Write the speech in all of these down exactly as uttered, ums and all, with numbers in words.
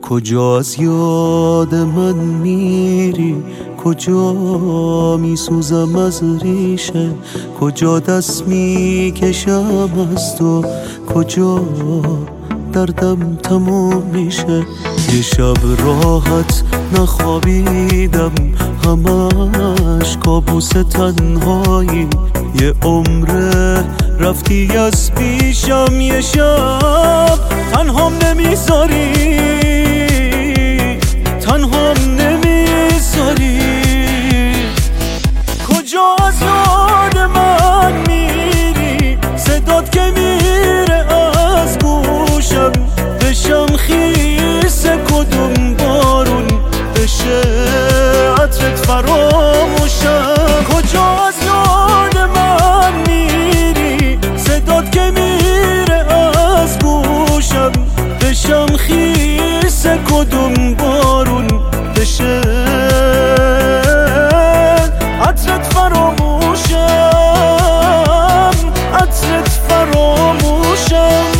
کجا از یاد من میری، کجا میسوزم از ریشه، کجا دست میکشم از تو، کجا دردم تموم میشه. یه شب راحت نخوابیدم، همش کابوس تنهایی، یه عمره رفتی از پیشم، یه شب تنهام نمیذاری، تنهام نمیذاری. کجا از یاد من میری، صدات که میره از گوشم، بشم خیس کدوم بارون، بشه عطرت فراموشم. کجا از یاد من میری، صدات که میره از گوشم، بشم خیس کدوم بارون، بشه عطرت فراموشم، عطرت فراموشم.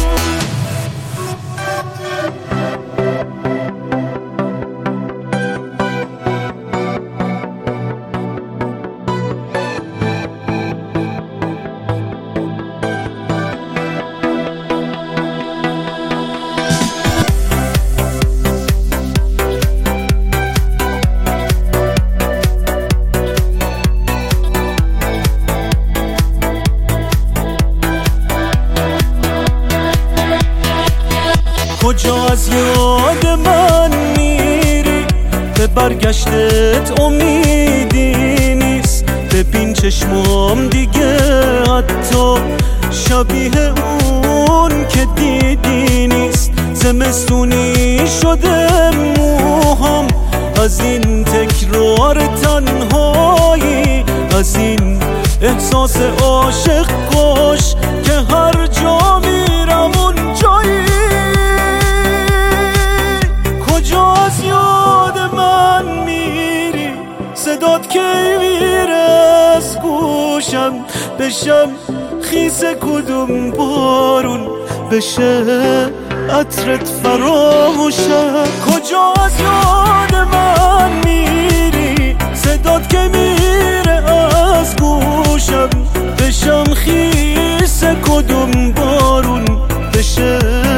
کجا از یاد من میری، به برگشتت امیدی نیست، ببین چشمام دیگه حتی شبیه اون که دیدی نیست. زمستونی شده موهام از این تکرار تنهایی، از این احساس عاشق کش که هر جا میرم اون جایی. کجا از یاد من میری، صدات که میره از گوشم، بشم خیس کدوم بارون، بشه عطرت فراموشم. کجا از یاد من میری، صدات که میره از گوشم، بشم خیس کدوم بارون، بشه